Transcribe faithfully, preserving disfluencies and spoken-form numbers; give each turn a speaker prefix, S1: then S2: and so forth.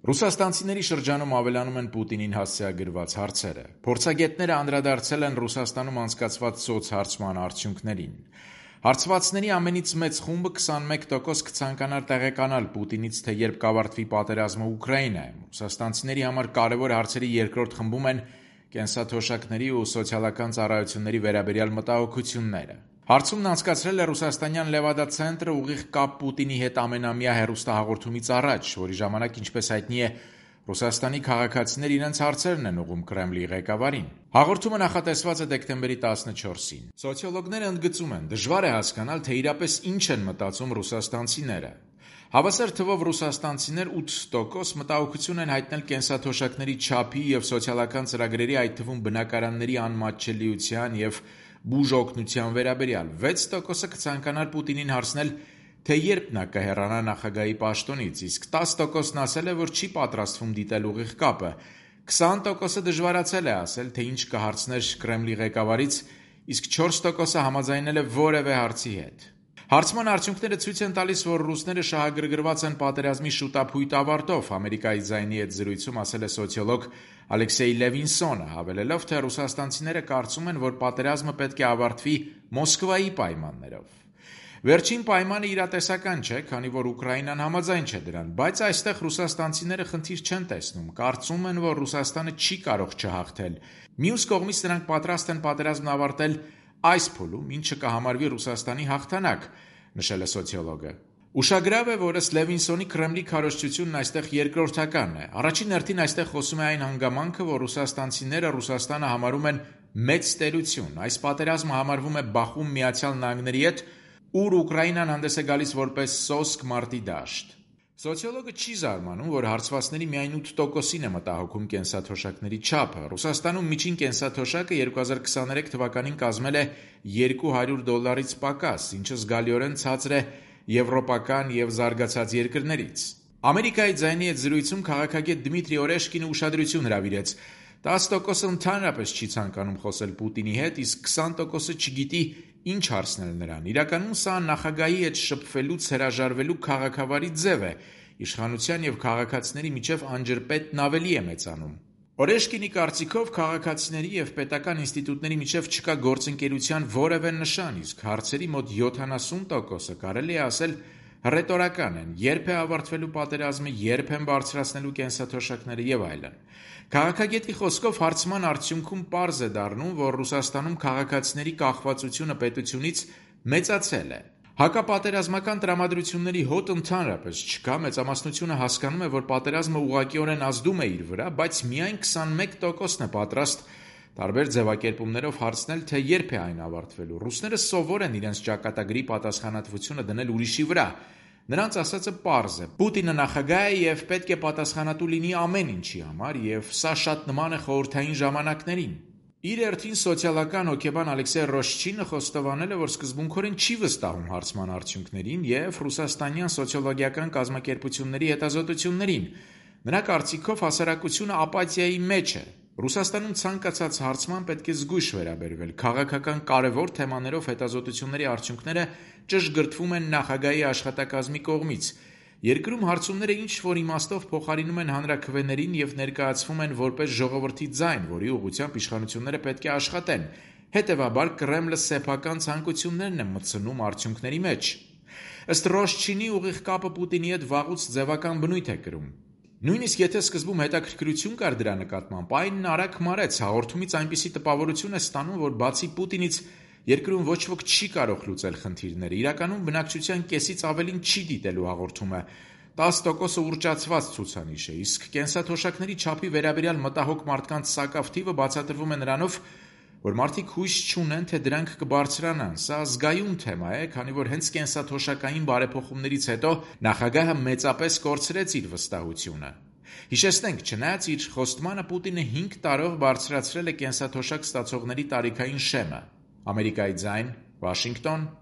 S1: Ռուսաստանցիների շրջանում ավելանում են Պուտինին հասցեագրված հարցերը։ Փորձագետները անդրադարձել են Ռուսաստանում անցկացված սոցհարցման արդյունքներին։ Հարցվածների ամենից մեծ խումբը քսանմեկ տոկոս կցանկանար տեղեկանալ Պուտինից, թե երբ կավարտվի պատերազմը Ուկրաինայում։ Ռուսաստանցիների համար կարևոր հարցերի երկրորդ խմբում են կենսաթոշակների ու սոցիալական ծառայությունների վերաբերյալ մտահոգությունները։ Հարցումն անցկացրել է ռուսաստանյան Լևադա ցենտրը ուղիղ կապ Պուտինի հետ ամենամյա հեռուստահաղորդումից առաջ, որի ժամանակ, ինչպես հայտնի է, Ռուսաստանի քաղաքացիներ իրենց հարցերն են ուղղում Կրեմլի ղեկավարին։ Հաղորդումը նախատեսված է դեկտեմբերի տասնչորսին։ Սոցիոլոգները ընդգծում են, դժվար է հասկանալ, թե իրապես ինչ են մտածում ռուսաստանցիները։ Հավասար թվով ռուսաստանցիներ ութ տոկոս մտահոգություն են հայտնել կենսաթոշակների չափի և սոցիալական ծրագրերի, այդ թվում բնակարանների անմատչելիության և բուժօգնության վերաբերյալ։ վեց տոկոսը կցանկանար Պուտինին հարցնել, թե երբ նա կհեռանա նախագահի պաշտոնից, իսկ տասը տոկոսն ասել է, որ չի պատրաստվում դիտել ուղիղ կապը։ քսան տոկոսը դժվարացել է ասել, թե ինչ կհարցներ Կրեմլի ղեկավարից, իսկ չորս տոկոսը համաձայնել է որևէ հարցի հետ։ Հարցման արդյունքները ցույց են տալիս, որ ռուսները շահագրգռված են պատերազմի շուտափույթ ավարտով, Ամերիկայի ձայնի հետ զրույցում ասել է սոցիոլոգ Ալեքսեյ Լևինսոնը, հավելելով, թե ռուսաստանցիները կարծում են, որ պատերազմը պետք է ավարտվի Մոսկվայի պայմաններով։ Վերջին պայմանը իրատեսական չէ, քանի որ Ուկրաինան համաձայն չէ դրան, բայց այստեղ ռուսաստանցիները խնդիր չեն տեսնում, կարծում են, որ Ռուսաստանը չի կարող չհաղթել։ Մյուս կողմից նրանք պատրաստ են պատերազմն ավարտել այս փուլում, ինչը կհամարվի Ռուսաստանի հաղթանակ, նշել է սոցիոլոգը։ Ուշագրավ է, որ ըստ Լևինսոնի Կրեմլի քարոզչությունն այստեղ երկրորդական է։ Առաջին հերթին այստեղ խոսում է այն հանգամանքը, որ ռուսաստանցիները Ռուսաստանը համարում են մեծ տերություն։ Այս պատերազմը համարվում է բախում Միացյալ Նահանգների հետ, ուր Ուկրաինան հանդես է գալիս որպես սոսկ մարտի դաշտ։ Սոցիոլոգը չի զարմանում, որ հարցվածների միայն ութ տոկոսին է մտահոգում կենսաթոշակների չափը։ Ռուսաստանում միջին կենսաթոշակը երկու հազար քսաներեք թվականին կազմել է երկու հարյուր դոլարից պակաս, ինչը զգալիորեն ցածր է եվրոպական և զարգացած երկրներից։ Ամերիկայի ձայնի հետ զրույցում քաղաքագետ Դմիտրի Օրեշկինը ուշադրություն հրավիրեց. տասը տոկոսը ընդհանրապես չի ցանկանում խոսել Պուտինի հետ, իսկ քսան տոկոսը չգիտի ինչ հարցնել նրան։ Իրականում սա նախագահի հետ շփվելուց հրաժարվելու քաղաքավարի ձև է, իշխանության և քաղաքացիների միջև անջրպետն ավելի է մեծանում։ Օրեշկինի կարծիքով քաղաքացիների և պետական ինստիտուտների միջև չկա գործընկերության որևէ նշան, իսկ հարցերի մոտ յոթանասուն տոկոսը կարելի է ասել հռետորական են, երբ է ավարտվելու պատերազմը, երբ են բարձրացնելու կենսաթոշակները և այլն։ Քաղաքագետի խոսքով հարցման արդյունքում պարզ է դառնում, որ Ռուսաստանում քաղաքացիների կախվածությունը պետությունից մեծացել է։ Հակապատերազմական տրամադրությունների հոտ ընդհանրապես չկա, մեծամասնությունը հասկանում է, որ պատերազմը ուղղակիորեն ազդում է իր վրա, բայց միայն քսանմեկ տոկոսն է պատրաստ տարբեր ձևակերպումներով հարցնել, թե երբ է այն ավարտվելու։ Ռուսները սովոր են իրենց ճակատագրի պատասխանատվությունը դնել ուրիշի վրա։ Նրանց ասածը պարզ է. Պուտինը նախագահ է և պետք է պատասխանատու լինի ամեն ինչի համար, և սա շատ նման է խորհրդային ժամանակներին։ Իր հերթին սոցիալական հոգեբան Ալեքսեյ Ռոշչինը խոստովանել է, որ սկզբունքորեն չի վստահում հարցման արդյունքներին և ռուսաստանյան սոցիոլոգիական կազմակերպությունների հետազոտություններին։ Նրա կարծիքով հասարակությունը ապաթիայի մեջ է։ Ռուսաստանում ցանկացած հարցման պետք է զգույշ վերաբերվել։ Քաղաքական կարևոր թեմաներով հետազոտությունների արդյունքները ճշգրտվում են նախագահի աշխատակազմի կողմից։ Երկրում հարցումները ինչ-որ իմաստով փոխարինում են հանրաքվեներին և ներկայացվում են որպես ժողովրդի ձայն, որի ուղղությամբ իշխանությունները պետք է աշխատեն։ Հետևաբար Կրեմլը սեփական ցանկություններն է մտցնում արդյունքների մեջ։ Ըստ Ռոշչինի ուղիղ կապը Պուտինի հետ վաղուց ձևական բնույթ է կրում։ Նույնիսկ եթե սկզբում հետաքրքրություն կար դրա նկատմամբ, այն արագ մարեց։ Հաղորդումից այնպիսի տպավորություն է ստանում, որ բացի Պուտինից երկրում ոչ ոք չի կարող լուծել խնդիրները։ Իրականում բնակչության կեսից ավելին չի դիտելու հաղորդումը։ տասը տոկոսը ուռճացված ցուցանիշ է, իսկ կենսաթոշակների չափի վերաբերյալ մտահոգ մարդկանց սակավ թիվը բացատրվում է նրանով, որ մարդիկ հույս չունեն, թե դրանք կբարձրանան։ Սա զգայուն թեմա է, քանի որ հենց կենսաթոշակային բարեփոխումներից հետո նախագահը մեծապես կորցրեց իր վստահությունը։ Հիշեցնենք, չնայած իր խոստմանը, Պուտինը հինգ տարով բարձրացրել է կենսաթոշակ ստացողների տարիքային շեմը։ Ամերիկայի ձայն, Վաշինգտոն,